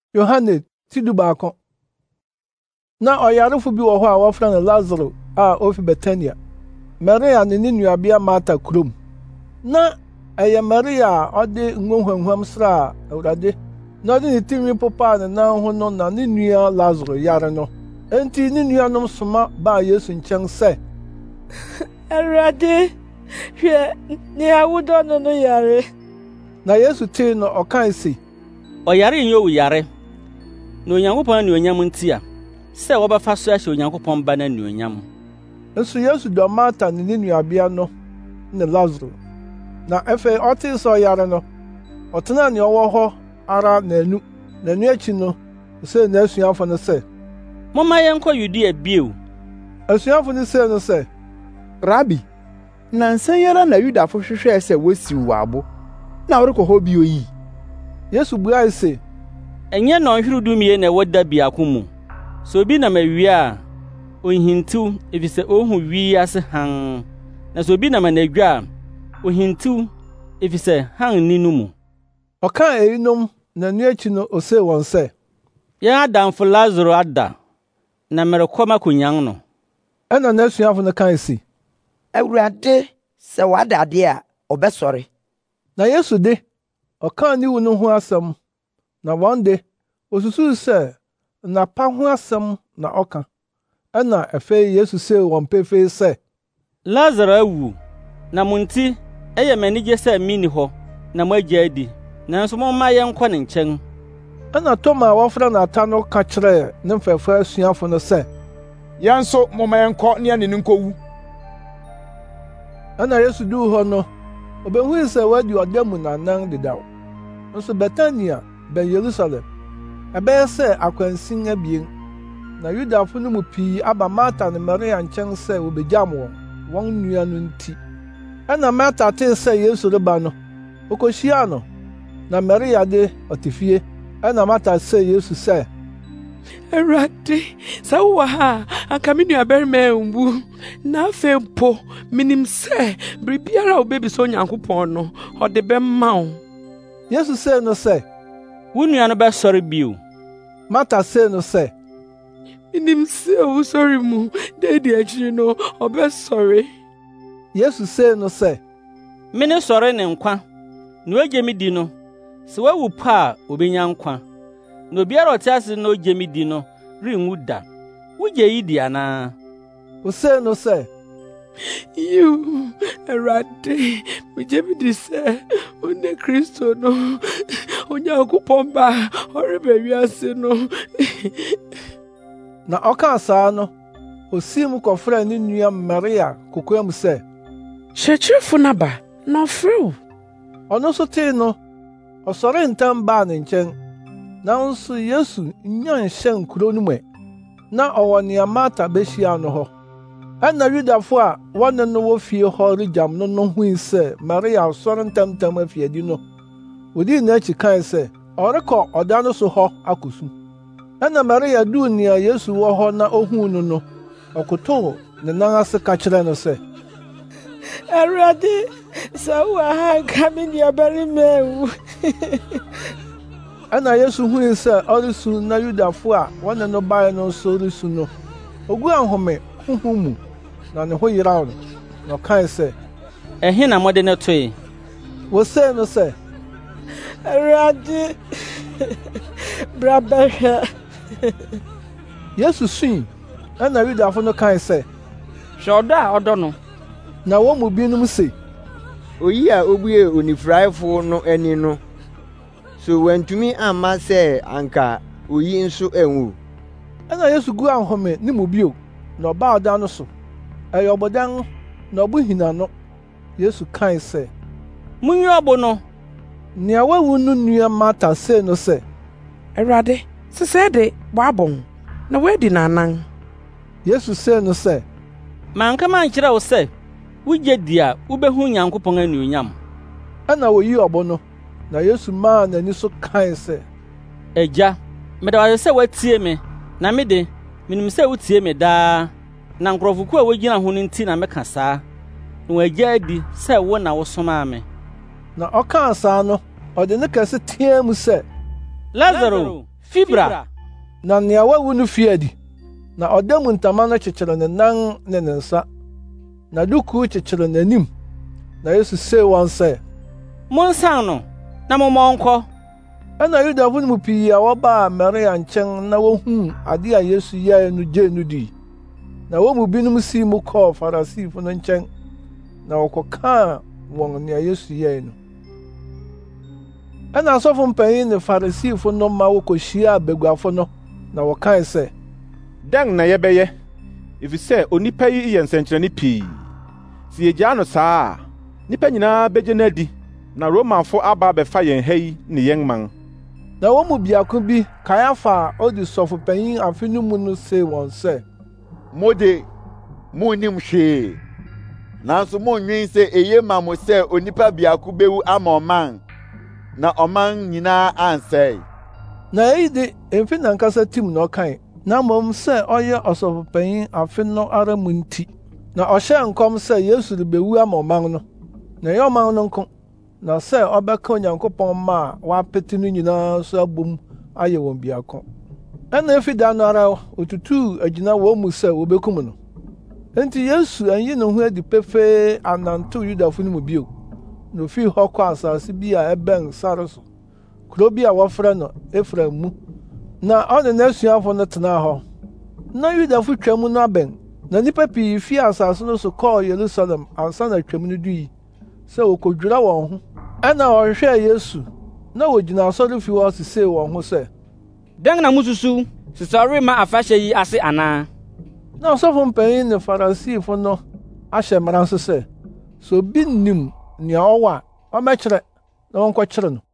Yohane tidu baako. Na ɔyarefo bi wɔ hɔ a wɔfrɛ no Lasaro a ofi Betania, Maria ne ne nuabea Marta kurom. Na ɛyɛ Maria a ɔde ngohuamhuam sraa Awurade na ɔde ne tinwi popaa ne nan ho no na ne nua Lasaro yare no. Enti ne nuanom soma baa Yesu nkyɛn sɛ, Awurade, hwɛ nea wodɔ no no yare. Na Yesu tee no ɔkae se, ɔyare nyɛ wo yare, na Onyankopɔn anuonyam nti a, sɛ wɔbɛfa so ahyɛ Onyankopɔn Ba no anuonyam. Nso Yesu dɔ Marta ne ne nuabea no ne Lasaro. Na afei ɔtee sɛ ɔyare no, ɔtenaa nea ɔwɔ hɔ ara nnaanu. Nnaanu akyi no, osee n'asuafo no sɛ, momma yɛnkɔ Yudea bio. Asuafo no see no sɛ, Rabi, nnansa yi ara na Yudafo hwehwɛɛ sɛ wosiw wɔ abo, na worekɔ hɔ bio yi? Yesu buae se, Ɛnyɛ nnɔnhwere 12 na ɛwɔ da biako mu. Sɛ obi nam awia a, onhintiw, efisɛ ohu wiase hann. Na sɛ obi nam anadwa a, onhintiw, efisɛ hann nni no mu. Ɔkaa eyinom nnaanu akyi no osee wɔn sɛ, Yɛn adamfo Lasaro ada, na merekɔ makonyan no. Ɛna n'asuafo no kae se, Awurade, sɛ wada ade a, ɔbɛsɔre. Na Yesu de, ɔkaa ne wu no ho asɛm, na wɔn de, osusuw sɛ nnapa ho asɛm na ɔka. Ɛna afei Yesu see wɔn pefee sɛ, Lasaro awu, na mo nti ɛyɛ me anigye sɛ minni hɔ, na moagye adi. Nanso momma yɛnkɔ ne nkyɛn. Ɛna Toma a wɔfrɛ no Ata no ka kyerɛɛ ne mfɛfo asuafo no sɛ, Yɛn nso momma yɛnkɔ ne yɛne no nkɔwu. Ɛna Yesu duu hɔ no, obehui sɛ wadi ɔda mu nnaanan dedaw. Nso Betania bɛn Yerusalem, ɛbɛyɛ sɛ akwansin 2. Na Yudafo no mu pii aba Marta ne Maria nkyɛn sɛ wobegyam wɔn nua no nti. Ɛna Marta tee sɛ Yesu reba no, okohyiaa no, na Maria de ɔte fie. Ɛna Marta sɛ Yesu sɛ, Awurade, sɛ wowɔ ha a, anka me nuabarima amwu. Na afei mpo, minim sɛ biribiara a wobebisa Onyankopɔn no, ɔde bɛma wo. Yesu see no sɛ, Wo nua no bɛsɔre bio. Marta see no sɛ, Minim sɛ wosɔre mu, da di akyiri no, ɔbɛsɔre. Yesu see no sɛ, Mene sɔre ne nkwa. Na ogye me di no, sɛ wawu pa a obenya nkwa. Na obiara ɔte ase na ogye me di no renwu da. Wogye yi di anaa? osee no sɛ, Yiw, Awurade, megye me di sɛ wone Kristo no, Onyankopɔn Ba a ɔreba wiase no. Na ɔkaa saa no, osii mu kɔfrɛɛ ne nua Maria kokoam sɛ, Kyerɛkyerɛfo no aba, na ɔfrɛ wo. Ɔno nso tee no, ɔsɔre ntɛm baa ne nkyɛn. Nanso Yesu nya nhyɛ nkurow no mu ɛ. Na ɔwɔ nea Marta behyiaa no hɔ. Ɛna Yudafo a wɔne no wɔ fie hɔ regyam no hui sɛ Maria sɔre ntɛmntɛm afi adi no, wodii n'akyi kae sɛ ɔrekɔ ɔda no so hɔ akosu. Ɛna Maria duu nea Yesu wɔ hɔ na ohuu no no, ɔkotow ne nan ase ka kyerɛɛ no sɛ, Awurade, sɛ wowɔ ha anka me nuabarima awu. Ɛna Yesu hui sɛ ɔresu na Yudafo a wɔne no bae no nso resu no, oguu ahome honhom mu, na ne ho yeraw no, na ɔkae sɛ, Ɛhe na mode no toe? Wosee no sɛ, Awurade, bra bɛhwɛ. Yesu sui. Ɛna Yudafo no kae sɛ, Hwɛ ɔdɔ a ɔdɔ no. na wɔn mu binom se, Oyi a obuee onifuraefo no ani no, so wantumi amma sɛ anka oyi nso anwu. Ɛna Yesu guu ahome ne mu bio, na ɔbaa ɔda no so. Ɛyɛ ɔbɔdan, na ɔbo hina no. Yesu kae sɛ, Munyi ɔbo no. nea wawu no nua Marta see no sɛ, Awurade, sesɛɛ de wɔabɔ ho, na woadi n'anan. Yesu see no sɛ, Manka mankyerɛ wo sɛ, wogye di a wubehu Nyankopɔn anuonyam. Ɛna woyii ɔbo no, na Yesu maa n'ani so kae sɛ, Agya, meda wo ase sɛ woatie me, na me de, minim sɛ wotie me daa. Na nkurɔfo a wogyina ho no nti na meka saa. Na wɔagye adi sɛ wo na wosomaa me. Na ɔkaa saa no, ɔde ne kɛse teɛ mu sɛ, Lasaro, Fibra. Na nea wawu no fie adi, na ɔda mu ntama no kyekyere ne nan ne ne nsa, na duku kyekyere n'anim. Na Yesu see wɔn sɛ, monsan no na momma ɔnkɔ. Ɛna Yudafo no mu pii a wɔbaa Maria nkyɛn na wohuu ade a Yesu yɛe no gye no dii. Na wɔn mu binom sii mu kɔɔ Farisifo no nkyɛn, na wɔkɔkaa wɔn nea Yesu yɛe no. Ɛna asɔfo mpanyin ne Farisifo no ma wɔkɔhyiaa baguafo no, na wɔkae sɛ, Dɛn na yɛbɛyɛ? Efisɛ onipa yi yɛ nsɛnkyerɛnne pii. Sɛ yegyaa no saa a, nnipa nyinaa begye no adi, na Romafo aba abɛfa yɛn ha yi ne yɛn man. Na wɔn mu biako bi, Kayafa a odi sɔfopanyin afe no mu no see wɔn sɛ, Mo de, munnim hwee. Nanso monnwen sɛ eye ma mo sɛ onipa biako bewu ama ɔman, na ɔman nyinaa ansɛe. Na eyi de emfi nankasa tim na ɔkae, na mmom sɛ ɔyɛ ɔsɔfopanyin afe no ara mu nti. Na ɔhyɛɛ nkɔm sɛ Yesu rebewu ama ɔman no, na ɛyɛ ɔman no nko, na sɛ ɔbɛka Onyankopɔn ma a wɔapete no nyinaa so abom ayɛ wɔn biako. Ɛna efi da no ara otutuu agyina wɔn mu sɛ wobekum no. Enti Yesu anyi ne ho adi pefee anantew Yudafo no mu bio, na ofii hɔ kɔɔ asase bi a ɛbɛn sare so, kurow bi a wɔfrɛ no Efraim mu, na ɔne n'asuafo no tenaa hɔ. Na Yudafo twam no abɛn, na nnipa pii fii asase no so kɔɔ Yerusalem ansa na twam no dui, sɛ wokodwira wɔn ho. Ɛna wɔhwehwɛɛ Yesu, na wogyina asɔrefi hɔ sesee wɔn ho sɛ, Dɛn na mususuw? Sesɔremma afahyɛ yi ase anaa? Na ɔsɔfo mpanyin ne Farisifo no ahyɛ mmara nso sɛ obi nim nea ɔwɔ a ɔmmɛkyerɛ na wɔnkɔkyere no.